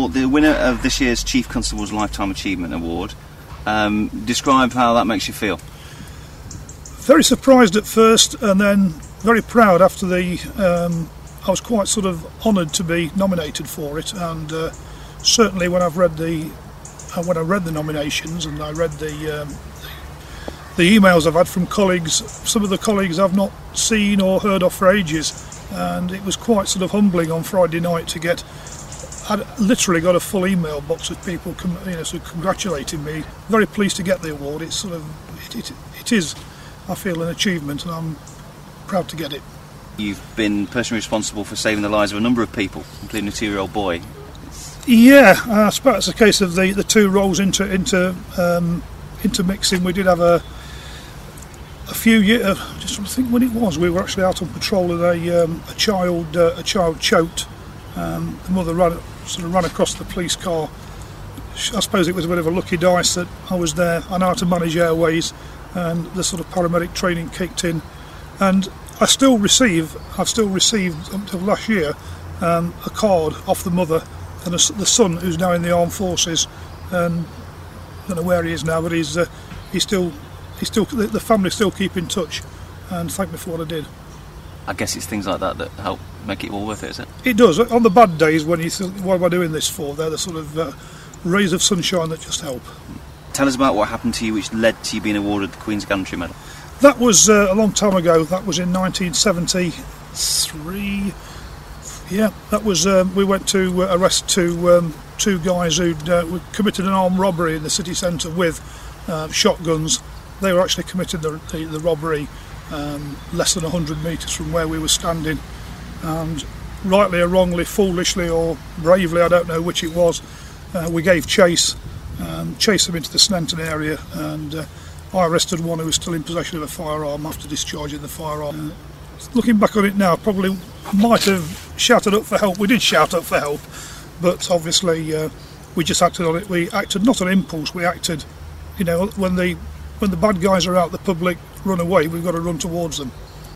You're the winner of this year's Chief Constable's Lifetime Achievement Award. Describe how that makes you feel. Very surprised at first, and then very proud after the. I was quite sort of honoured to be nominated for it, and certainly when I read the nominations and I read the emails I've had from colleagues, some of the colleagues I've not seen or heard of for ages, and it was quite sort of humbling on Friday night to get. I literally got a full email box of people, sort of congratulating me. Very pleased to get the award. It's sort of it is, I feel, an achievement, and I'm proud to get it. You've been personally responsible for saving the lives of a number of people, including a 2-year-old boy. Yeah, I suppose it's a case of the two roles intermixing. We did have a few years. Just trying to think when it was. We were actually out on patrol and a child choked. The mother ran across the police car. I suppose it was a bit of a lucky dice that I was there. I know how to manage airways, and the sort of paramedic training kicked in. And I've still received up until last year a card off the mother and the son, who's now in the armed forces. And I don't know where he is now, but he's still the family still keep in touch and thank me for what I did. I guess it's things like that that help make it all worth it, is it? It does. On the bad days when you think, what am I doing this for? They're the sort of rays of sunshine that just help. Tell us about what happened to you which led to you being awarded the Queen's Gallantry Medal. That was a long time ago. That was in 1973. Yeah, that was. We went to arrest two guys who'd committed an armed robbery in the city centre with shotguns. They were actually committing the robbery less than 100 metres from where we were standing, and rightly or wrongly, foolishly or bravely, I don't know which it was, we gave chase them into the Sneinton area, and I arrested one who was still in possession of a firearm after discharging the firearm. Looking back on it now, probably might have shouted up for help. We did shout up for help, but obviously we just acted on it. We acted not on impulse. We acted, when the bad guys are out, the public run away. We've got to run towards them.